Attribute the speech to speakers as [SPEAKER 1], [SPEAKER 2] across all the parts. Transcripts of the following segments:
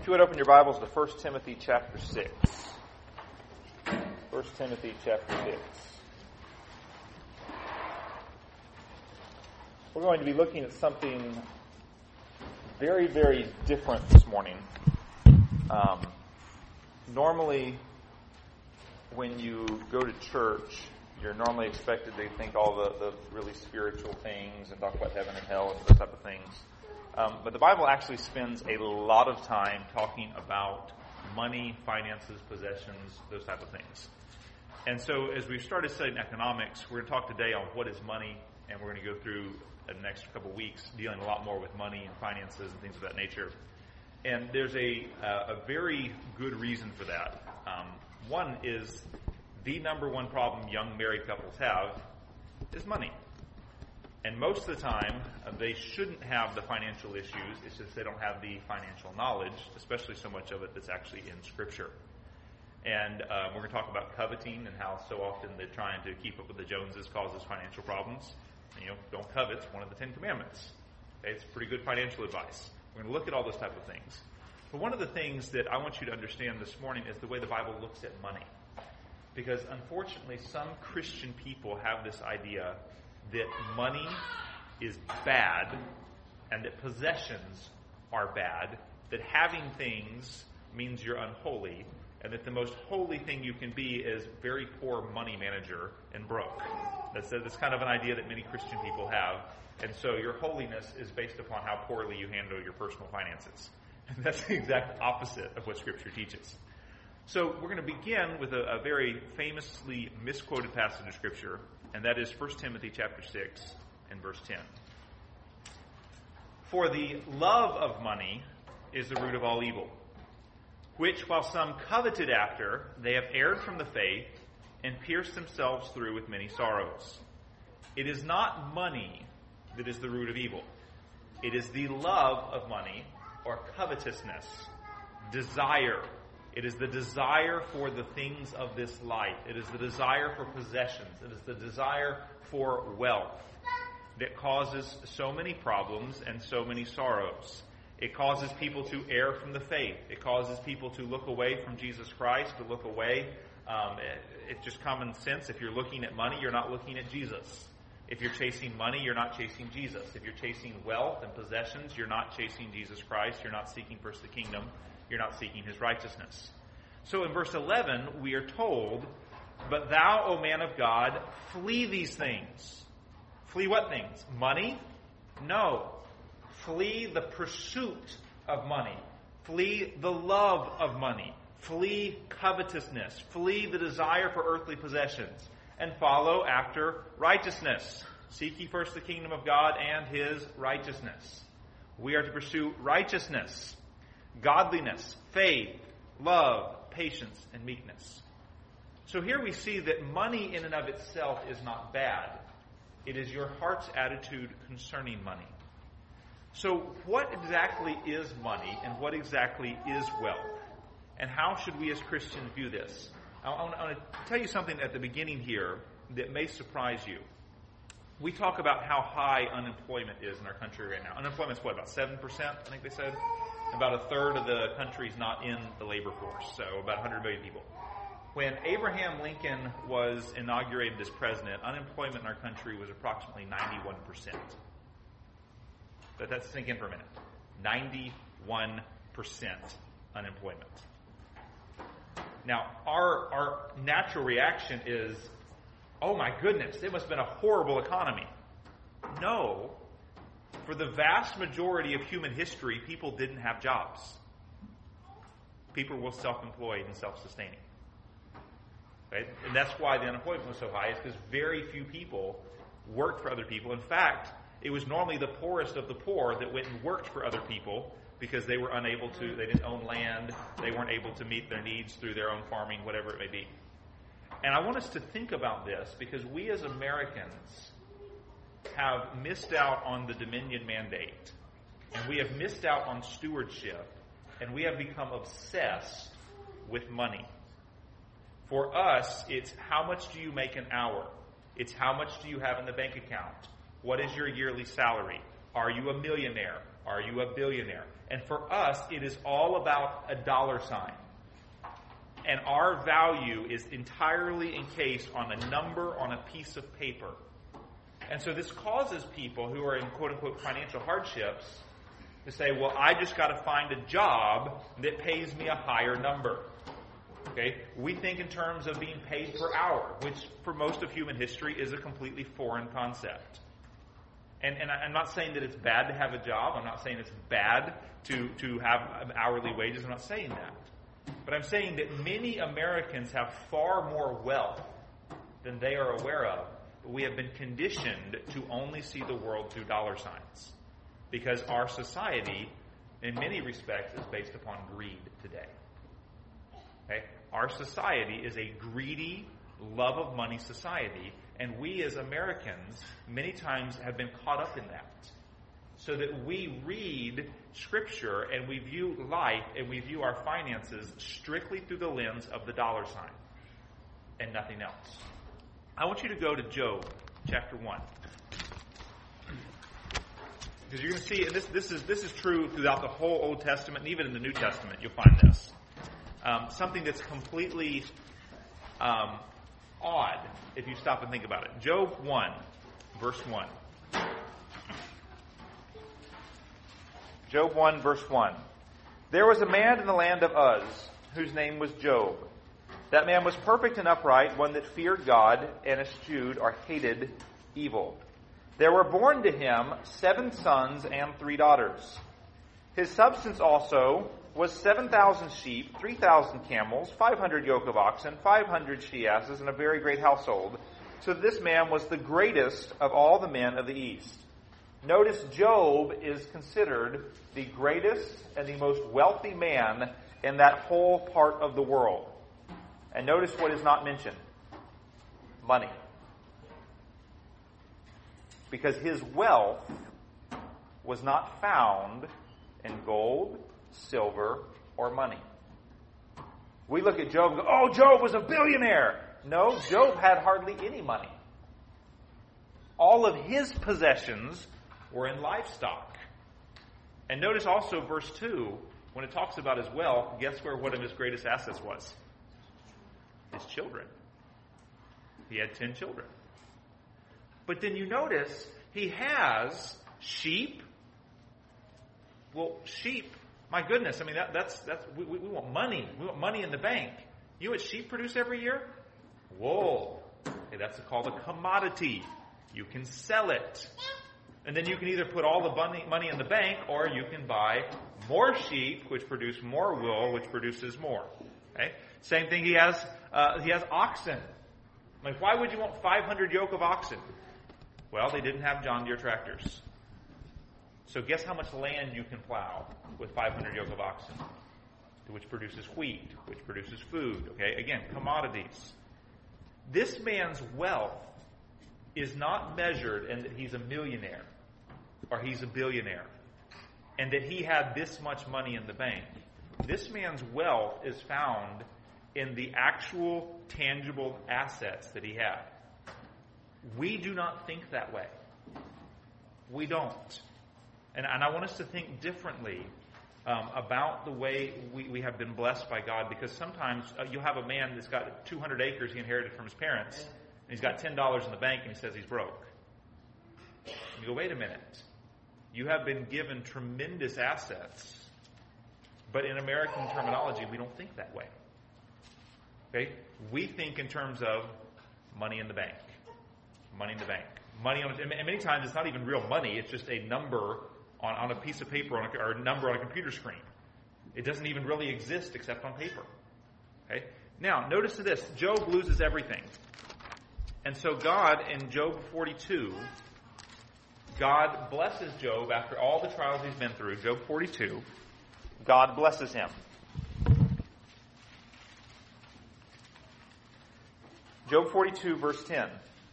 [SPEAKER 1] If you would open your Bibles to 1 Timothy chapter 6. 1 Timothy chapter 6. We're going to be looking at something very, very different this morning. Normally, when you go to church, you're normally expected to think all the really spiritual things and talk about heaven and hell and those type of things. But the Bible actually spends a lot of time talking about money, finances, possessions, those type of things. And so as we've started studying economics, we're going to talk today on what is money, and we're going to go through the next couple of weeks dealing a lot more with money and finances and things of that nature. And there's a very good reason for that. One is the number one problem young married couples have is money. And most of the time, they shouldn't have the financial issues. It's just they don't have the financial knowledge, especially so much of it that's actually in Scripture. And we're going to talk about coveting and how so often they're trying to keep up with the Joneses causes financial problems. Don't covet. It's one of the 10 Commandments. Okay, it's pretty good financial advice. We're going to look at all those type of things. But one of the things that I want you to understand this morning is the way the Bible looks at money. Because unfortunately, some Christian people have this idea that money is bad and that possessions are bad, that having things means you're unholy, and that the most holy thing you can be is very poor money manager and broke. That's kind of an idea that many Christian people have. And so your holiness is based upon how poorly you handle your personal finances. And that's the exact opposite of what Scripture teaches. So we're going to begin with a very famously misquoted passage of Scripture, and that is 1 Timothy chapter 6 and verse 10. For the love of money is the root of all evil, which while some coveted after, they have erred from the faith and pierced themselves through with many sorrows. It is not money that is the root of evil. It is the love of money, or covetousness, desire. It is the desire for the things of this life. It is the desire for possessions. It is the desire for wealth that causes so many problems and so many sorrows. It causes people to err from the faith. It causes people to look away from Jesus Christ, to look away. It's just common sense. If you're looking at money, you're not looking at Jesus. If you're chasing money, you're not chasing Jesus. If you're chasing wealth and possessions, you're not chasing Jesus Christ. You're not seeking first the kingdom. You're not seeking his righteousness. So in verse 11, we are told, but thou, O man of God, flee these things. Flee what things? Money? No. Flee the pursuit of money. Flee the love of money. Flee covetousness. Flee the desire for earthly possessions. And follow after righteousness. Seek ye first the kingdom of God and his righteousness. We are to pursue righteousness, godliness, faith, love, patience, and meekness. So here we see that money in and of itself is not bad. It is your heart's attitude concerning money. So what exactly is money and what exactly is wealth? And how should we as Christians view this? I want to tell you something at the beginning here that may surprise you. We talk about how high unemployment is in our country right now. Unemployment is about 7%, I think they said? About a third of the country is not in the labor force, so about 100 million people. When Abraham Lincoln was inaugurated as president, unemployment in our country was approximately 91%. Let that sink in for a minute. 91% unemployment. Now, our natural reaction is, oh my goodness, it must have been a horrible economy. No. For the vast majority of human history, people didn't have jobs. People were self-employed and self-sustaining. Right? And that's why the unemployment was so high, is because very few people worked for other people. In fact, it was normally the poorest of the poor that went and worked for other people because they were unable to, they didn't own land, they weren't able to meet their needs through their own farming, whatever it may be. And I want us to think about this because we as Americans have missed out on the Dominion mandate, and we have missed out on stewardship, and we have become obsessed with money. For us, it's how much do you make an hour? It's how much do you have in the bank account? What is your yearly salary? Are you a millionaire? Are you a billionaire? And for us, it is all about a dollar sign. And our value is entirely encased on a number on a piece of paper. And so this causes people who are in quote-unquote financial hardships to say, well, I just got to find a job that pays me a higher number. Okay? We think in terms of being paid per hour, which for most of human history is a completely foreign concept. And I'm not saying that it's bad to have a job. I'm not saying it's bad to have hourly wages. I'm not saying that. But I'm saying that many Americans have far more wealth than they are aware of. But we have been conditioned to only see the world through dollar signs. Because our society, in many respects, is based upon greed today. Okay? Our society is a greedy, love of money society. And we as Americans, many times, have been caught up in that. So that we read Scripture and we view life and we view our finances strictly through the lens of the dollar sign and nothing else. I want you to go to Job chapter 1. Because you're going to see, and this is true throughout the whole Old Testament and even in the New Testament, you'll find this. Something that's completely odd if you stop and think about it. Job 1, verse 1. Job 1, verse 1. There was a man in the land of Uz, whose name was Job. That man was perfect and upright, one that feared God and eschewed or hated evil. There were born to him 7 sons and 3 daughters. His substance also was 7,000 sheep, 3,000 camels, 500 yoke of oxen, 500 she-asses, and a very great household. So this man was the greatest of all the men of the east. Notice Job is considered the greatest and the most wealthy man in that whole part of the world. And notice what is not mentioned. Money. Because his wealth was not found in gold, silver, or money. We look at Job and go, oh, Job was a billionaire. No, Job had hardly any money. All of his possessions were in livestock. And notice also verse 2, when it talks about his wealth, guess where one of his greatest assets was? His children. He had 10 children. But then you notice he has sheep. Well, sheep, my goodness, I mean, we want money. We want money in the bank. You know what sheep produce every year? Wool. Okay, that's called a commodity. You can sell it. And then you can either put all the money in the bank, or you can buy more sheep, which produce more wool, which produces more. Okay? Same thing, he has oxen. Like, why would you want 500 yoke of oxen? Well, they didn't have John Deere tractors. So guess how much land you can plow with 500 yoke of oxen? Which produces wheat, which produces food. Okay? Again, commodities. This man's wealth is not measured in that he's a millionaire or he's a billionaire and that he had this much money in the bank. This man's wealth is found in the actual tangible assets that he had. We do not think that way. We don't. And I want us to think differently about the way we have been blessed by God, because sometimes you'll have a man that's got 200 acres he inherited from his parents, and he's got $10 in the bank, and he says he's broke. And you go, wait a minute. You have been given tremendous assets, but in American terminology, we don't think that way. Okay? We think in terms of money in the bank. Money in the bank. And many times it's not even real money, it's just a number on a piece of paper or a number on a computer screen. It doesn't even really exist except on paper. Okay? Now, notice this. Job loses everything. And so God, in Job 42, God blesses Job after all the trials he's been through. Job 42, God blesses him. Job 42, verse 10.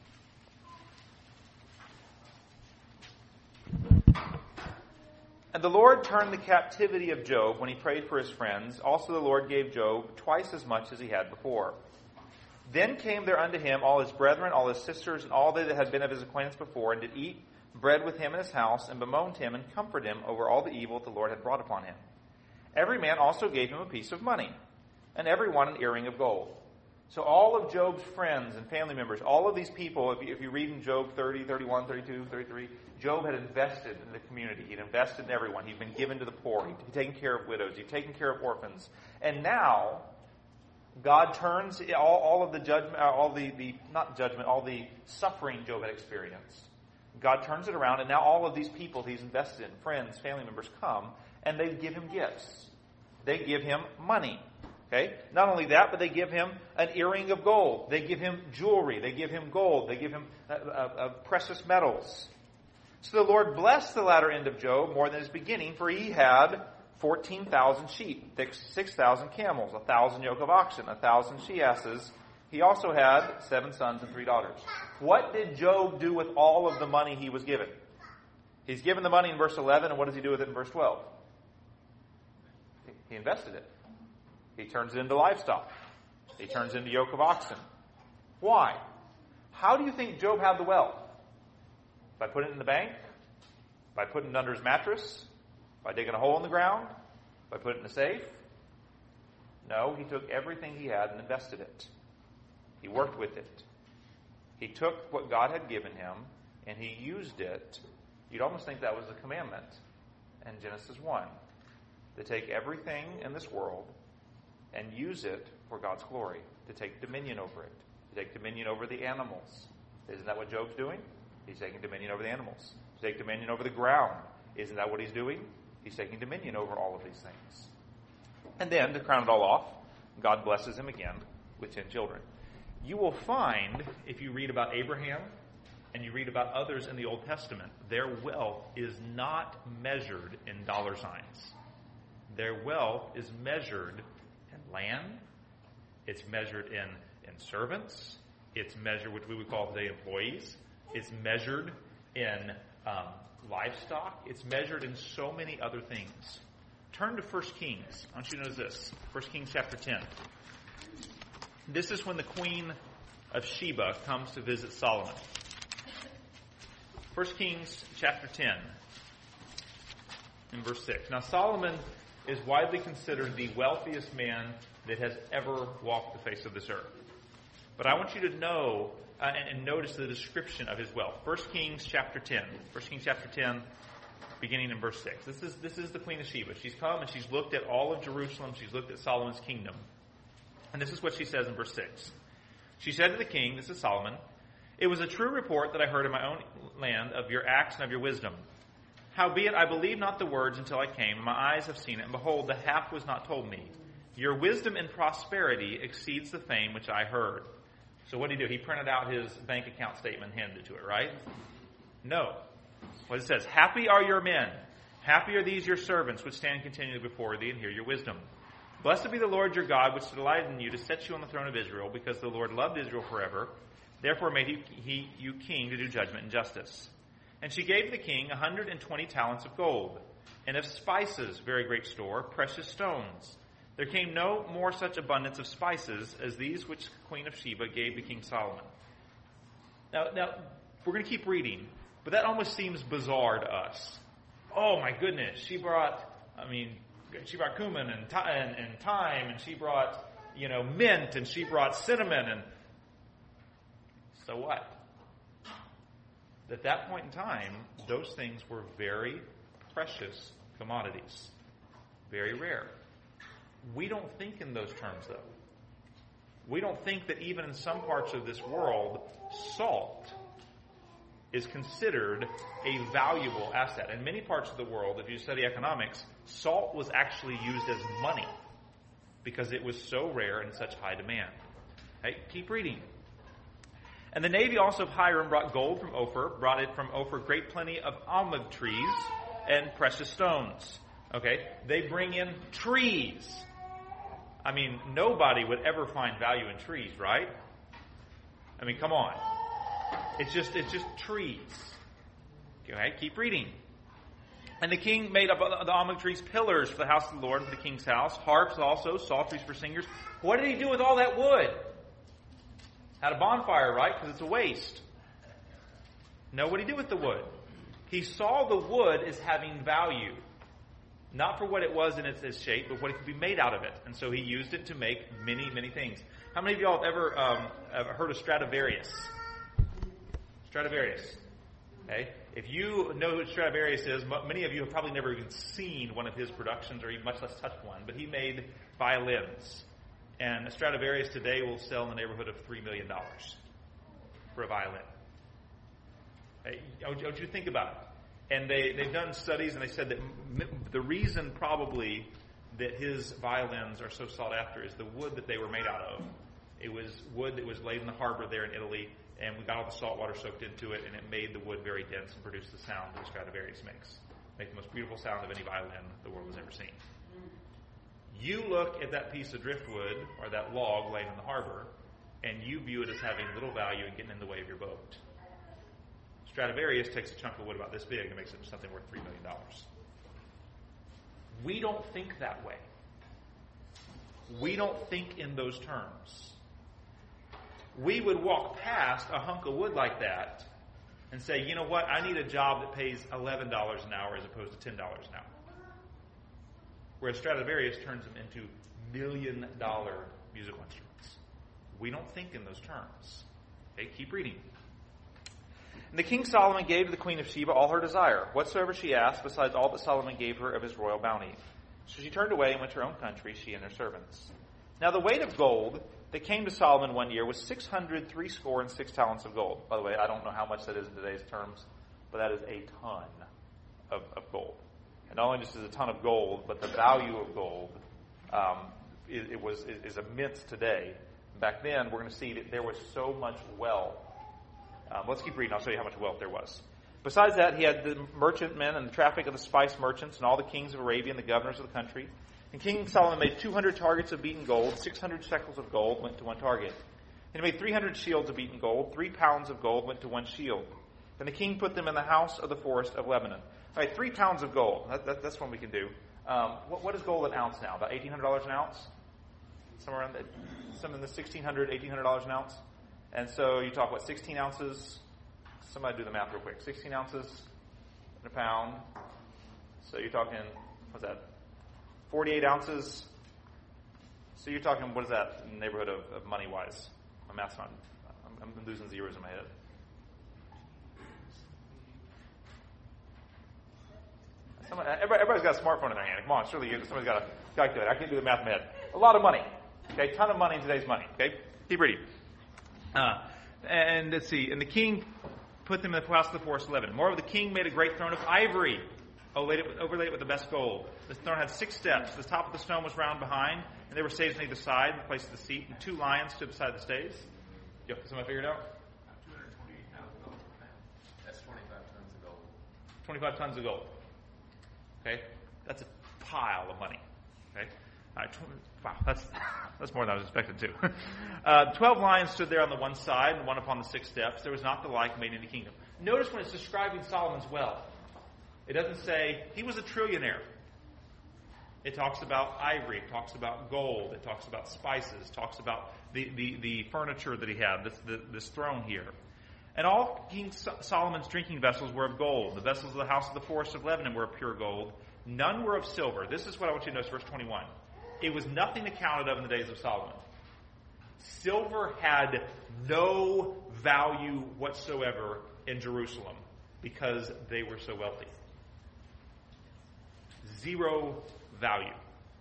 [SPEAKER 1] And the Lord turned the captivity of Job when he prayed for his friends. Also the Lord gave Job twice as much as he had before. Then came there unto him all his brethren, all his sisters, and all they that had been of his acquaintance before, and did eat bred with him in his house, and bemoaned him and comforted him over all the evil the Lord had brought upon him. Every man also gave him a piece of money, and every one an earring of gold. So all of Job's friends and family members, all of these people, if you read in Job 30, 31, 32, 33, Job had invested in the community. He'd invested in everyone. He'd been given to the poor. He'd taken care of widows. He'd taken care of orphans. And now, God turns all of the judgment, all the suffering Job had experienced. God turns it around, and now all of these people he's invested in, friends, family members, come, and they give him gifts. They give him money. Okay? Not only that, but they give him an earring of gold. They give him jewelry. They give him gold. They give him precious metals. So the Lord blessed the latter end of Job more than his beginning, for he had 14,000 sheep, 6,000 camels, 1,000 yoke of oxen, 1,000 she-asses. He also had 7 sons and 3 daughters. What did Job do with all of the money he was given? He's given the money in verse 11, and what does he do with it in verse 12? He invested it. He turns it into livestock. He turns it into yoke of oxen. Why? How do you think Job had the wealth? By putting it in the bank? By putting it under his mattress? By digging a hole in the ground? By putting it in a safe? No, he took everything he had and invested it. He worked with it. He took what God had given him and he used it. You'd almost think that was a commandment in Genesis 1. To take everything in this world and use it for God's glory. To take dominion over it. To take dominion over the animals. Isn't that what Job's doing? He's taking dominion over the animals. To take dominion over the ground. Isn't that what he's doing? He's taking dominion over all of these things. And then, to crown it all off, God blesses him again with 10 children. You will find, if you read about Abraham and you read about others in the Old Testament, their wealth is not measured in dollar signs. Their wealth is measured in land. It's measured in servants. It's measured, which we would call today employees. It's measured in livestock. It's measured in so many other things. Turn to 1 Kings. I want you to notice this. 1 Kings chapter 10. This is when the queen of Sheba comes to visit Solomon. 1 Kings chapter 10 in verse 6. Now Solomon is widely considered the wealthiest man that has ever walked the face of this earth. But I want you to know and notice the description of his wealth. 1 Kings chapter 10. 1 Kings chapter 10, beginning in verse 6. This is the queen of Sheba. She's come and she's looked at all of Jerusalem. She's looked at Solomon's kingdom. And this is what she says in verse 6. She said to the king, this is Solomon, "It was a true report that I heard in my own land of your acts and of your wisdom. Howbeit I believed not the words until I came, and my eyes have seen it, and behold, the half was not told me. Your wisdom and prosperity exceeds the fame which I heard." So what did he do? He printed out his bank account statement and handed it to her, right? No. What it says, "Happy are your men. Happy are these your servants, which stand continually before thee and hear your wisdom. Blessed be the Lord your God, which delighted in you to set you on the throne of Israel, because the Lord loved Israel forever. Therefore made he you king to do judgment and justice." And she gave the king 120 talents of gold, and of spices very great store, precious stones. There came no more such abundance of spices as these which the queen of Sheba gave to King Solomon. Now we're going to keep reading, but that almost seems bizarre to us. Oh my goodness, she brought cumin and thyme, and she brought, mint, and she brought cinnamon, and so what? At that point in time, those things were very precious commodities. Very rare. We don't think in those terms, though. We don't think that even in some parts of this world, salt is considered a valuable asset. In many parts of the world, if you study economics, salt was actually used as money because it was so rare and such high demand. Okay, keep reading. "And the navy also of Hiram brought gold from Ophir, brought it from Ophir great plenty of almug trees and precious stones." Okay, they bring in trees. I mean, nobody would ever find value in trees, right? I mean, come on. It's just trees. Okay, keep reading. "And the king made of the almug trees pillars for the house of the Lord, for the king's house, harps also, psalteries for singers." What did he do with all that wood? Had a bonfire, right? Because it's a waste. No, what did he do with the wood? He saw the wood as having value. Not for what it was in its shape, but what it could be made out of it. And so he used it to make many, many things. How many of y'all have ever heard of Stradivarius? Stradivarius. Okay? If you know who Stradivarius is, many of you have probably never even seen one of his productions or even much less touched one. But he made violins. And a Stradivarius today will sell in the neighborhood of $3 million for a violin. Hey, don't you think about it? And they've done studies, and they said that the reason probably that his violins are so sought after is the wood that they were made out of. It was wood that was laid in the harbor there in Italy, and we got all the salt water soaked into it, and it made the wood very dense and produced the sound that Stradivarius makes. Make the most beautiful sound of any violin the world has ever seen. You look at that piece of driftwood, or that log laying in the harbor, and you view it as having little value and getting in the way of your boat. Stradivarius takes a chunk of wood about this big and makes it something worth $3 million. We don't think that way. We don't think in those terms. We would walk past a hunk of wood like that and say, you know what, I need a job that pays $11 an hour as opposed to $10 an hour. Whereas Stradivarius turns them into $1 million musical instruments. We don't think in those terms. Okay, keep reading. And the king Solomon gave to the queen of Sheba all her desire, whatsoever she asked, besides all that Solomon gave her of his royal bounty. So she turned away and went to her own country, she and her servants. Now the weight of gold that came to Solomon one year was 666 talents of gold. By the way, I don't know how much that is in today's terms, but that is a ton of gold. And not only just is a ton of gold, but the value of gold is immense today. Back then, we're going to see that there was so much wealth. Let's keep reading. I'll show you how much wealth there was. Besides that, he had the merchantmen and the traffic of the spice merchants and all the kings of Arabia and the governors of the country. And King Solomon made 200 targets of beaten gold. 600 shekels of gold went to one target. And he made 300 shields of beaten gold. 3 pounds of gold went to one shield. And the king put them in the house of the forest of Lebanon. All right, 3 pounds of gold. That's one we can do. What is gold an ounce now? About $1,800 an ounce? Somewhere around that. Some in the $1,600, $1,800 an ounce. And so you talk, 16 ounces? Somebody do the math real quick. 16 ounces in a pound. So you're talking, what's that? 48 ounces. So you're talking, what is that in the neighborhood of money-wise? My math's not, I'm losing zeros in my head. Everybody's got a smartphone in their hand. Come on, surely somebody's got a calculator. I can't do the math in my head. A lot of money. Okay, ton of money in today's money. Okay, keep reading. And let's see. And the king put them in the house of the forest of Lebanon. Moreover, the king made a great throne of ivory, overlaid it with the best gold. The throne had 6 steps. The top of the stone was round behind, and there were staves on either side in the place of the seat, and 2 lions stood beside the staves. Yo, somebody figured it out?
[SPEAKER 2] 228,000 gold. That's 25 tons of gold.
[SPEAKER 1] 25 tons of gold. Okay, that's a pile of money. Okay, wow, that's more than I was expecting too. 12 lions stood there on the one side, and one upon the 6 steps. There was not the like made in the kingdom. Notice when it's describing Solomon's wealth, it doesn't say he was a trillionaire. It talks about ivory, it talks about gold, it talks about spices, it talks about the furniture that he had, this throne here. And all King Solomon's drinking vessels were of gold. The vessels of the house of the forest of Lebanon were of pure gold. None were of silver. This is what I want you to notice, verse 21. It was nothing accounted of in the days of Solomon. Silver had no value whatsoever in Jerusalem because they were so wealthy. Zero value.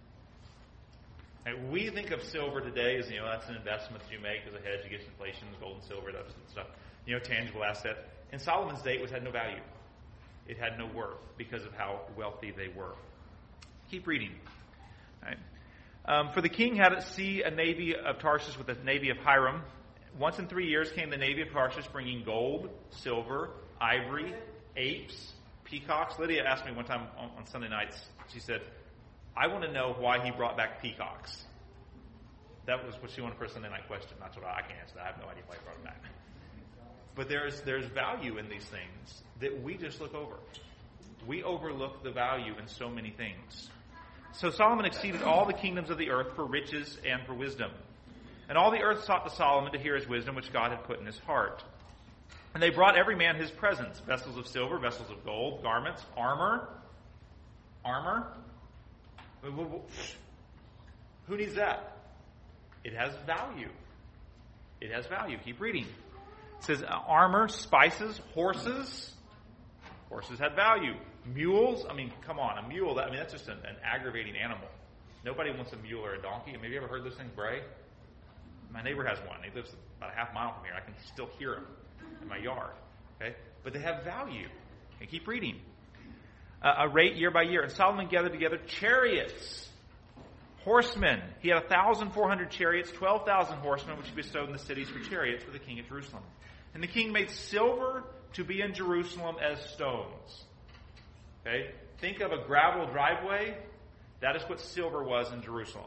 [SPEAKER 1] And we think of silver today as, that's an investment that you make as a hedge against inflation, gold and silver, that stuff. Tangible asset. In Solomon's day, it had no value. It had no worth because of how wealthy they were. Keep reading. All right. For the king had at sea a navy of Tarshish with a navy of Hiram. Once in 3 years came the navy of Tarshish bringing gold, silver, ivory, apes, peacocks. Lydia asked me one time on Sunday nights, she said, I want to know why he brought back peacocks. That was what she wanted for a Sunday night question. That's what I can't answer that. I have no idea why he brought them back. But there's value in these things that we just look over. We overlook the value in so many things. So Solomon exceeded all the kingdoms of the earth for riches and for wisdom. And all the earth sought to Solomon to hear his wisdom, which God had put in his heart. And they brought every man his presents, vessels of silver, vessels of gold, garments, armor. Armor? Who needs that? It has value. It has value. Keep reading. It says armor, spices, horses. Horses had value. Mules, come on, a mule, that's just an aggravating animal. Nobody wants a mule or a donkey. Have you ever heard those things bray? My neighbor has one. He lives about a half mile from here. I can still hear him in my yard. Okay? But they have value. Okay, keep reading. A rate year by year. And Solomon gathered together chariots, horsemen. He had 1,400 chariots, 12,000 horsemen, which he bestowed in the cities for chariots for the king at Jerusalem. And the king made silver to be in Jerusalem as stones. Okay? Think of a gravel driveway. That is what silver was in Jerusalem.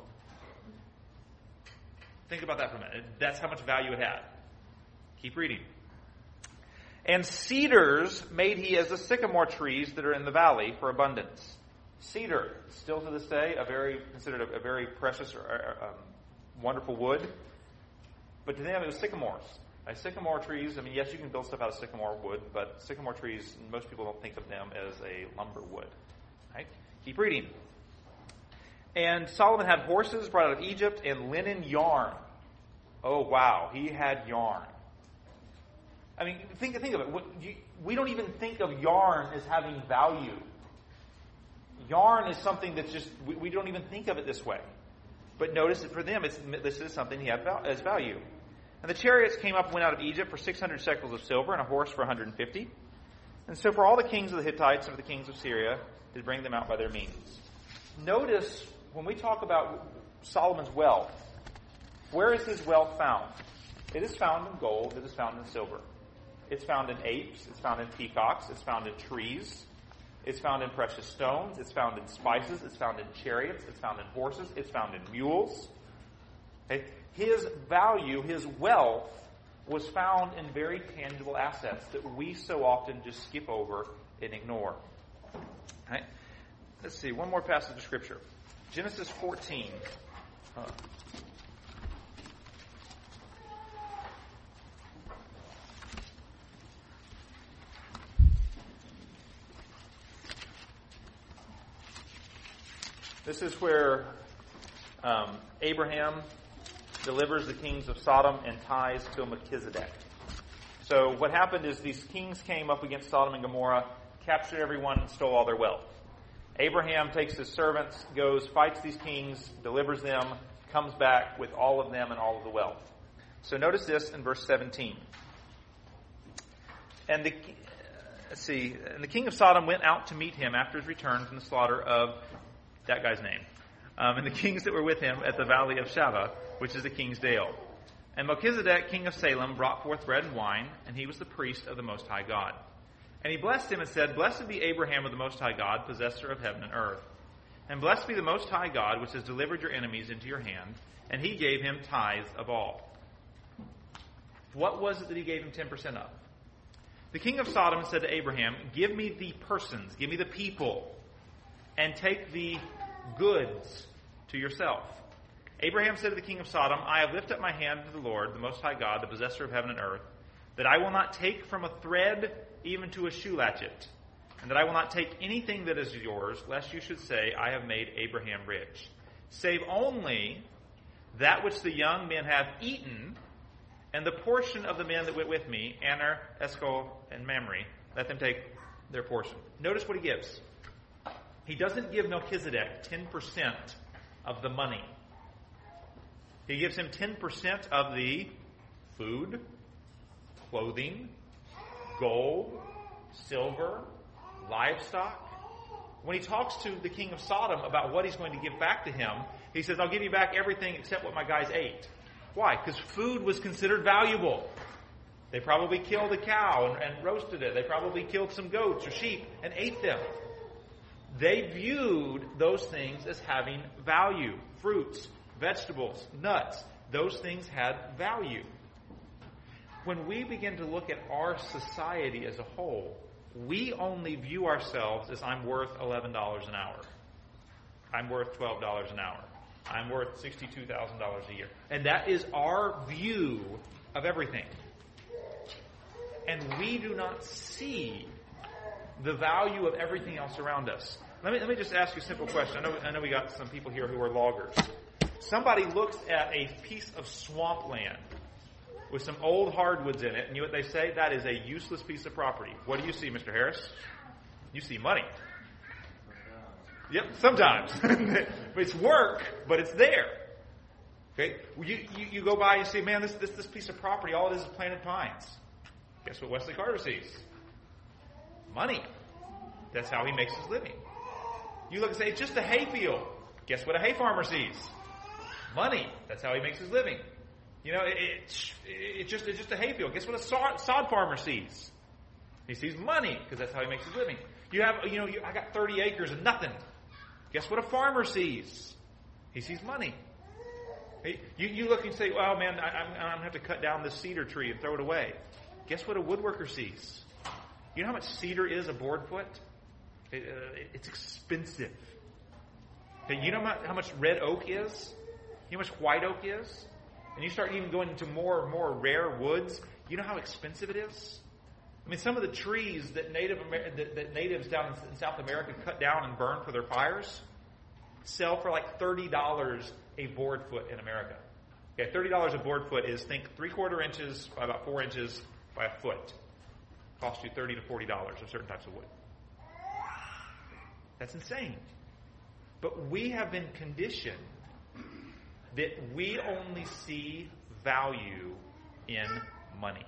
[SPEAKER 1] Think about that for a minute. That's how much value it had. Keep reading. And cedars made he as the sycamore trees that are in the valley for abundance. Cedar, still to this day, considered a very precious, wonderful wood. But to them, it was sycamores. Sycamore trees, yes, you can build stuff out of sycamore wood, but sycamore trees, most people don't think of them as a lumber wood. Right? Keep reading. And Solomon had horses brought out of Egypt and linen yarn. Oh, wow. He had yarn. Think of it. We don't even think of yarn as having value. Yarn is something that's just, we don't even think of it this way. But notice that for them, this is something he had as value. And the chariots came up and went out of Egypt for 600 shekels of silver, and a horse for 150. And so for all the kings of the Hittites and for the kings of Syria, did bring them out by their means. Notice, when we talk about Solomon's wealth, where is his wealth found? It is found in gold. It is found in silver. It's found in apes. It's found in peacocks. It's found in trees. It's found in precious stones. It's found in spices. It's found in chariots. It's found in horses. It's found in mules. Okay? His value, his wealth, was found in very tangible assets that we so often just skip over and ignore. Right? Let's see, one more passage of Scripture. Genesis 14. This is where Abraham delivers the kings of Sodom and ties to Melchizedek. So what happened is these kings came up against Sodom and Gomorrah, captured everyone, and stole all their wealth. Abraham takes his servants, goes, fights these kings, delivers them, comes back with all of them and all of the wealth. So notice this in verse 17. And the king of Sodom went out to meet him after his return from the slaughter of that guy's name. And the kings that were with him at the valley of Shaveh, which is the king's dale. And Melchizedek, king of Salem, brought forth bread and wine, and he was the priest of the Most High God. And he blessed him and said, Blessed be Abraham of the Most High God, possessor of heaven and earth. And blessed be the Most High God, which has delivered your enemies into your hand. And he gave him tithes of all. What was it that he gave him 10% of? The king of Sodom said to Abraham, Give me the persons, give me the people, and take the goods to yourself. Abraham said to the king of Sodom, I have lifted up my hand to the Lord, the Most High God, the possessor of heaven and earth, that I will not take from a thread even to a shoe latchet, and that I will not take anything that is yours, lest you should say, I have made Abraham rich, save only that which the young men have eaten, and the portion of the men that went with me, Aner, Eshcol, and Mamre, let them take their portion. Notice what he gives. He doesn't give Melchizedek 10% of the money. He gives him 10% of the food, clothing, gold, silver, livestock. When he talks to the king of Sodom about what he's going to give back to him, he says, I'll give you back everything except what my guys ate. Why? Because food was considered valuable. They probably killed a cow and roasted it. They probably killed some goats or sheep and ate them. They viewed those things as having value. Fruits, vegetables, nuts, those things had value. When we begin to look at our society as a whole, we only view ourselves as I'm worth $11 an hour. I'm worth $12 an hour. I'm worth $62,000 a year. And that is our view of everything. and we do not see the value of everything else around us. Let me just ask you a simple question. I know we got some people here who are loggers. Somebody looks at a piece of swampland with some old hardwoods in it, and you know what they say? That is a useless piece of property. What do you see, Mr. Harris? You see money. Yep, sometimes. It's work, but it's there. Okay, you go by and you say, man, this piece of property, all it is planted pines. Guess what Wesley Carter sees? Money. That's how he makes his living. You look and say, it's just a hayfield. Guess what a hay farmer sees? Money. That's how he makes his living. You know, it's just a hayfield. Guess what a sod farmer sees? He sees money because that's how he makes his living. I got 30 acres and nothing. Guess what a farmer sees? He sees money. You look and say, well, man, I'm going to have to cut down this cedar tree and throw it away. Guess what a woodworker sees? You know how much cedar is a board foot? It's expensive. Okay, you know how much red oak is? You know how much white oak is? And you start even going into more and more rare woods. You know how expensive it is? I mean, some of the trees that natives down in South America cut down and burn for their fires sell for like $30 a board foot in America. Okay, $30 a board foot is, think, 3/4 inches by about 4 inches by a foot. Costs you $30 to $40 of certain types of wood. That's insane. But we have been conditioned that we only see value in money.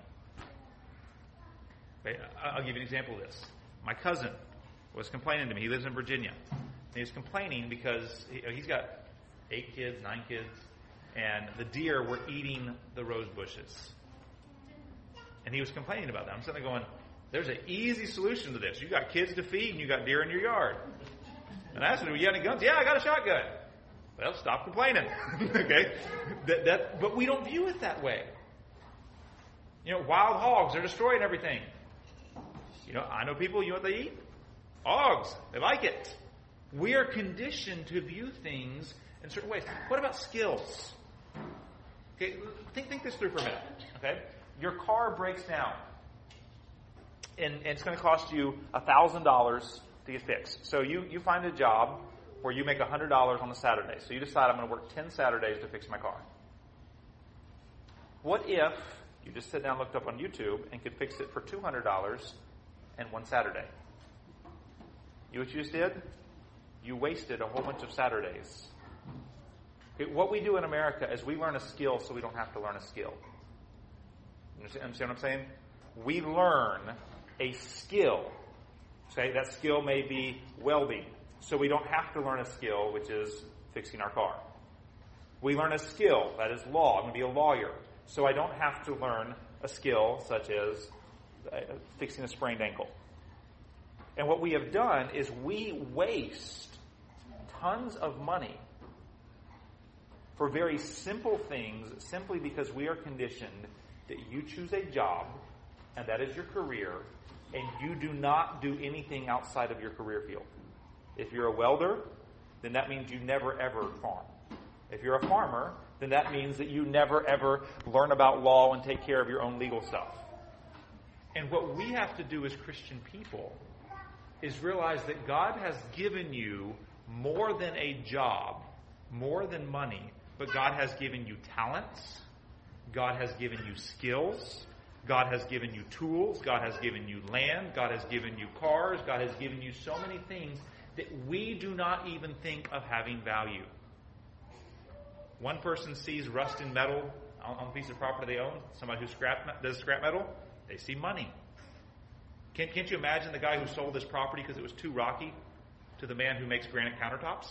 [SPEAKER 1] Okay, I'll give you an example of this. My cousin was complaining to me. He lives in Virginia. And he was complaining because he's got 8 kids, 9 kids, and the deer were eating the rose bushes. And he was complaining about that. I'm sitting there going, there's an easy solution to this. You got kids to feed and you got deer in your yard. And I asked him, do you have any guns? Yeah, I got a shotgun. Well, stop complaining. Okay? But we don't view it that way. You know, wild hogs, they're destroying everything. You know, I know people, you know what they eat? Hogs. They like it. We are conditioned to view things in certain ways. What about skills? Okay, think this through for a minute. Okay? Your car breaks down. And it's going to cost you $1,000 to get fixed. So you find a job where you make $100 on a Saturday. So you decide, I'm going to work 10 Saturdays to fix my car. What if you just sit down and looked up on YouTube and could fix it for $200 and one Saturday? You know what you just did? You wasted a whole bunch of Saturdays. Okay, what we do in America is we learn a skill so we don't have to learn a skill. You understand what I'm saying? We learn a skill. Say that skill may be welding, so we don't have to learn a skill, which is fixing our car. We learn a skill, that is law. I'm going to be a lawyer, so I don't have to learn a skill such as fixing a sprained ankle. And what we have done is we waste tons of money for very simple things simply because we are conditioned that you choose a job and that is your career, and you do not do anything outside of your career field. If you're a welder, then that means you never ever farm. If you're a farmer, then that means that you never ever learn about law and take care of your own legal stuff. And what we have to do as Christian people is realize that God has given you more than a job, more than money, but God has given you talents, God has given you skills, God has given you tools, God has given you land, God has given you cars, God has given you so many things that we do not even think of having value. One person sees rust in metal on a piece of property they own, somebody who does scrap metal, they see money. Can't you imagine the guy who sold this property because it was too rocky to the man who makes granite countertops?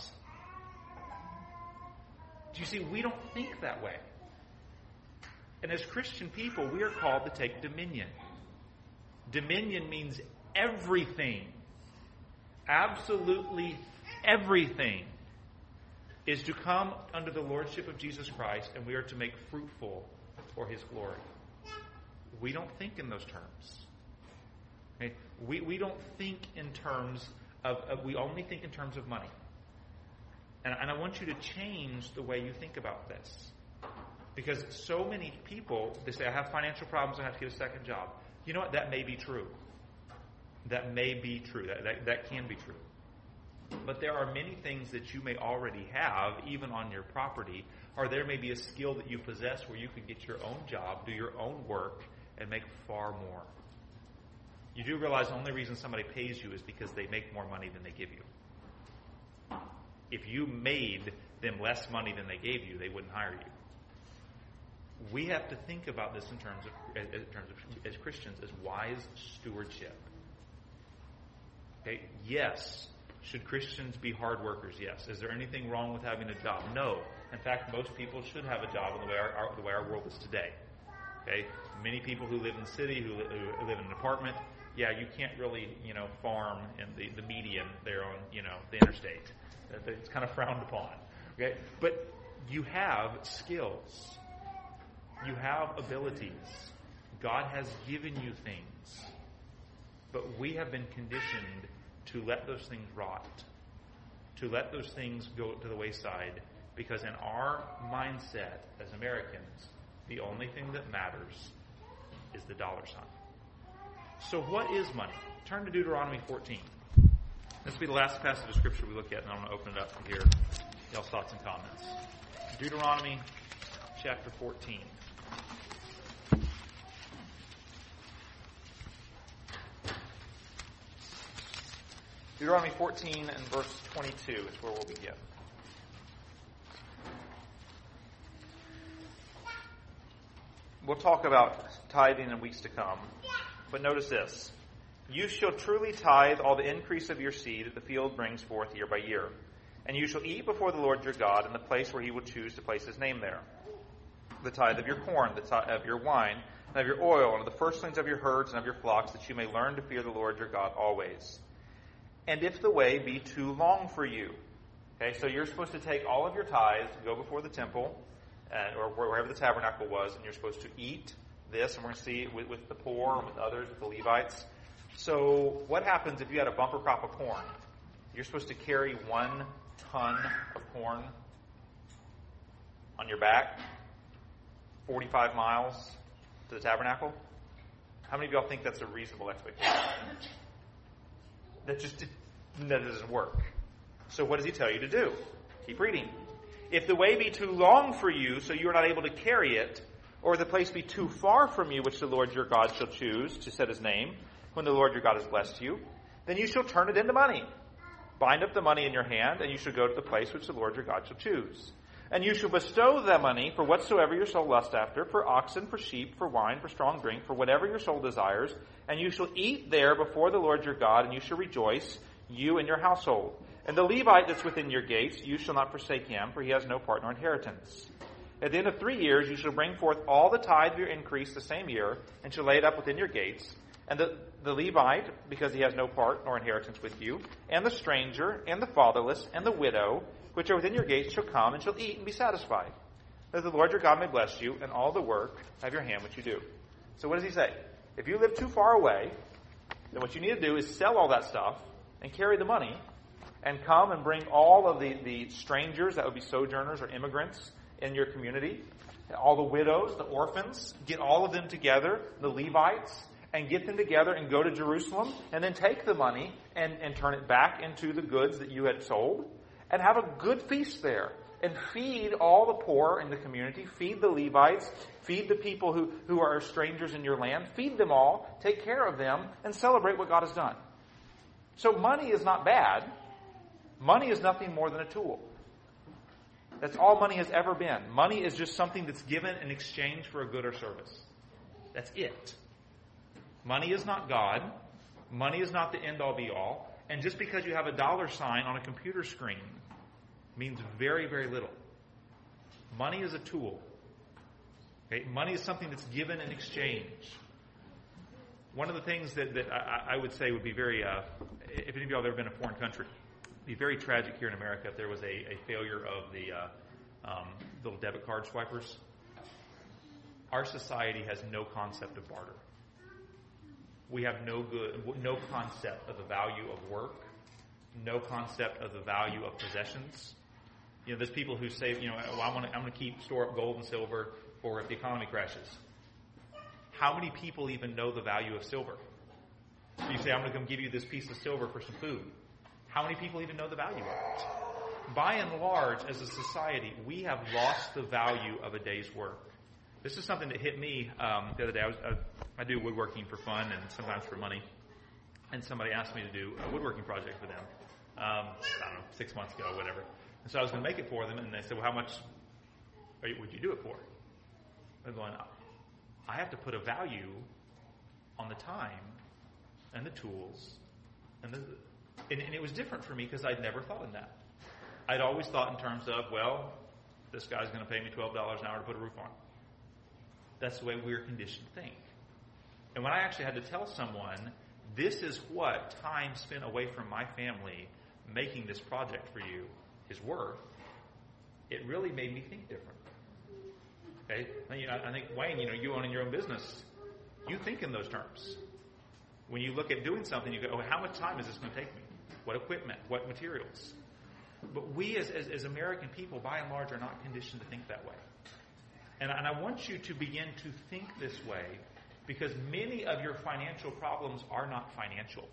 [SPEAKER 1] Do you see, we don't think that way. And as Christian people, we are called to take dominion. Dominion means everything. Absolutely everything is to come under the lordship of Jesus Christ, and we are to make fruitful for His glory. We don't think in those terms. Okay? We don't think in terms of we only think in terms of money. And I want you to change the way you think about this. Because so many people, they say, I have financial problems, I have to get a second job. You know what? That may be true. That may be true. That can be true. But there are many things that you may already have, even on your property, or there may be a skill that you possess where you could get your own job, do your own work, and make far more. You do realize the only reason somebody pays you is because they make more money than they give you. If you made them less money than they gave you, they wouldn't hire you. We have to think about this in terms of as Christians, as wise stewardship. Okay? Yes. Should Christians be hard workers? Yes. Is there anything wrong with having a job? No. In fact, most people should have a job in the way our world is today. Okay? Many people who live in the city, who live in an apartment, you can't really, farm in the median there on, the interstate. It's kind of frowned upon. Okay? But you have skills. You have abilities. God has given you things. But we have been conditioned to let those things rot, to let those things go to the wayside, because in our mindset as Americans, the only thing that matters is the dollar sign. So what is money? Turn to Deuteronomy 14. This will be the last passage of Scripture we look at, and I'm going to open it up to hear y'all's thoughts and comments. Deuteronomy chapter 14. Deuteronomy 14 and verse 22 is where we'll begin. We'll talk about tithing in weeks to come, but notice this. You shall truly tithe all the increase of your seed that the field brings forth year by year. And you shall eat before the Lord your God in the place where he will choose to place his name there. The tithe of your corn, the tithe of your wine, and of your oil, and of the firstlings of your herds and of your flocks, that you may learn to fear the Lord your God always. And if the way be too long for you. Okay, so you're supposed to take all of your tithes, go before the temple, or wherever the tabernacle was, and you're supposed to eat this, and we're going to see it with the poor, and with others, with the Levites. So what happens if you had a bumper crop of corn? You're supposed to carry 1 ton of corn on your back, 45 miles to the tabernacle. How many of y'all think that's a reasonable expectation? That doesn't work. So what does he tell you to do? Keep reading. If the way be too long for you, so you are not able to carry it, or the place be too far from you, which the Lord your God shall choose to set his name, when the Lord your God has blessed you, then you shall turn it into money. Bind up the money in your hand, and you shall go to the place which the Lord your God shall choose. And you shall bestow the money for whatsoever your soul lusts after, for oxen, for sheep, for wine, for strong drink, for whatever your soul desires. And you shall eat there before the Lord your God, and you shall rejoice, you and your household. And the Levite that's within your gates, you shall not forsake him, for he has no part nor inheritance. At the end of 3 years, you shall bring forth all the tithe of your increase the same year, and shall lay it up within your gates. And the Levite, because he has no part nor inheritance with you, and the stranger, and the fatherless, and the widow, which are within your gates, shall come and shall eat and be satisfied. That the Lord your God may bless you in all the work of your hand which you do. So what does he say? If you live too far away, then what you need to do is sell all that stuff and carry the money and come and bring all of the strangers, that would be sojourners or immigrants in your community, all the widows, the orphans, get all of them together, the Levites, and get them together and go to Jerusalem, and then take the money and turn it back into the goods that you had sold, and have a good feast there, and feed all the poor in the community, feed the Levites, feed the people who are strangers in your land, feed them all, take care of them, and celebrate what God has done. So money is not bad. Money is nothing more than a tool. That's all money has ever been. Money is just something that's given in exchange for a good or service. That's it. Money is not God. Money is not the end-all, be-all. And just because you have a dollar sign on a computer screen means very, very little. Money is a tool. Okay? Money is something that's given in exchange. One of the things that I would say would be very, if any of y'all have ever been in a foreign country, it'd be very tragic here in America if there was a failure of the little debit card swipers. Our society has no concept of barter. We have no concept of the value of work, no concept of the value of possessions. You know, there's people who say, I'm going to store up gold and silver for if the economy crashes. how many people even know the value of silver? So you say, I'm going to come give you this piece of silver for some food. How many people even know the value of it? By and large, as a society, we have lost the value of a day's work. This is something that hit me the other day. I do woodworking for fun and sometimes for money. And somebody asked me to do a woodworking project for them. I don't know, 6 months ago, whatever. And so I was going to make it for them, and they said, well, how much would you do it for? I'm going, I have to put a value on the time and the tools. And it was different for me because I'd never thought in that. I'd always thought in terms of, well, this guy's going to pay me $12 an hour to put a roof on. That's the way we're conditioned to think. And when I actually had to tell someone, this is what time spent away from my family making this project for you is worth, it really made me think different. Okay? I think, Wayne, you owning your own business, you think in those terms. When you look at doing something, you go, how much time is this going to take me? What equipment? What materials? But we as American people, by and large, are not conditioned to think that way. And I want you to begin to think this way because many of your financial problems are not financial.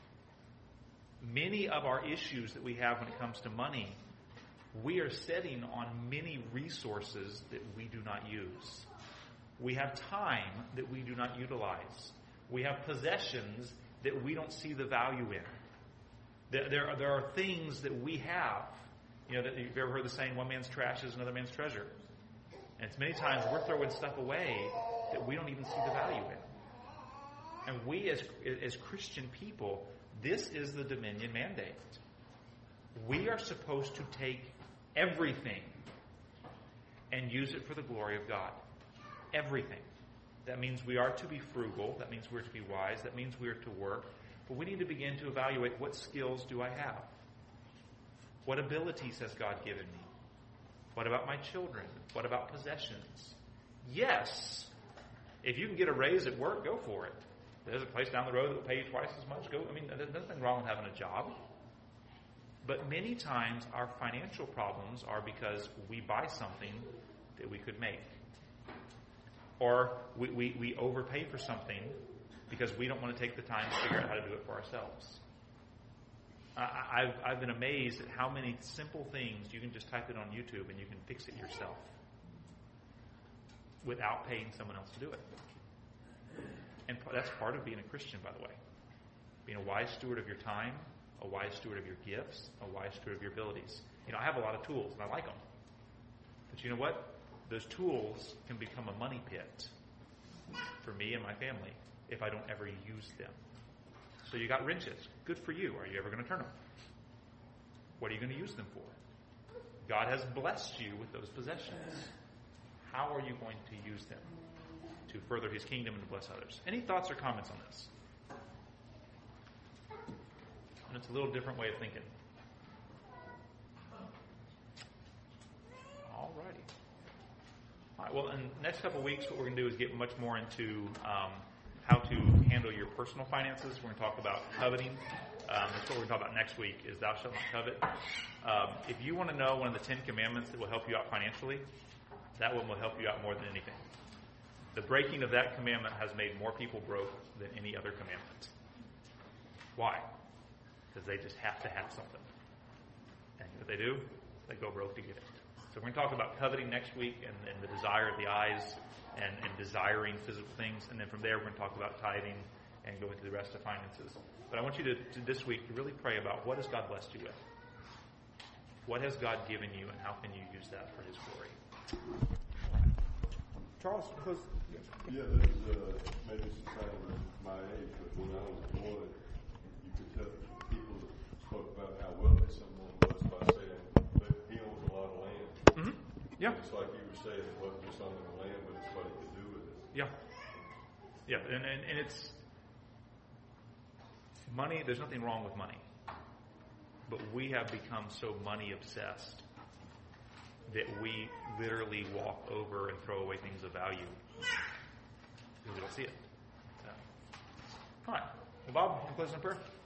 [SPEAKER 1] Many of our issues that we have when it comes to money, we are sitting on many resources that we do not use. We have time that we do not utilize. We have possessions that we don't see the value in. There are things that we have. That you've ever heard the saying, one man's trash is another man's treasure. And it's many times we're throwing stuff away that we don't even see the value in. And we as Christian people, this is the Dominion mandate. We are supposed to take everything and use it for the glory of God. Everything. That means we are to be frugal. That means we're to be wise. That means we're to work. But we need to begin to evaluate, what skills do I have? What abilities has God given me? What about my children? What about possessions? Yes, if you can get a raise at work, go for it. There's a place down the road that will pay you twice as much. There's nothing wrong with having a job. But many times our financial problems are because we buy something that we could make. Or we overpay for something because we don't want to take the time to figure out how to do it for ourselves. I've been amazed at how many simple things you can just type it on YouTube and you can fix it yourself without paying someone else to do it. And that's part of being a Christian, by the way. Being a wise steward of your time, a wise steward of your gifts, a wise steward of your abilities. I have a lot of tools and I like them. But you know what? Those tools can become a money pit for me and my family if I don't ever use them. So you got wrenches. Good for you. Are you ever going to turn them? What are you going to use them for? God has blessed you with those possessions. How are you going to use them to further His kingdom and to bless others? Any thoughts or comments on this? And it's a little different way of thinking. All righty. All right, well, in the next couple of weeks, what we're going to do is get much more into how to handle your personal finances. We're going to talk about coveting. That's what we're going to talk about next week, is thou shalt not covet. If you want to know one of the 10 commandments that will help you out financially, that one will help you out more than anything. The breaking of that commandment has made more people broke than any other commandment. Why? Because they just have to have something. And what they do, they go broke to get it. So we're going to talk about coveting next week and the desire of the eyes and desiring physical things. And then from there, we're going to talk about tithing and go into the rest of finances. But I want you to this week to really pray about, what has God blessed you with? What has God given you, and how can you use that for His glory?
[SPEAKER 3] Charles, because...
[SPEAKER 4] Yeah, there's maybe some kind of my age, but when I was a boy, you could tell people spoke about how wealthy someone was by saying that he owns a lot of land.
[SPEAKER 1] Mm-hmm. Yeah.
[SPEAKER 4] And it's like you were saying, it wasn't just owning the land, but it's what he could do with it.
[SPEAKER 1] Yeah. Yeah, and it's money. There's nothing wrong with money, but we have become so money obsessed that we literally walk over and throw away things of value because we don't see it. So. All right. Well, Bob, you close in prayer?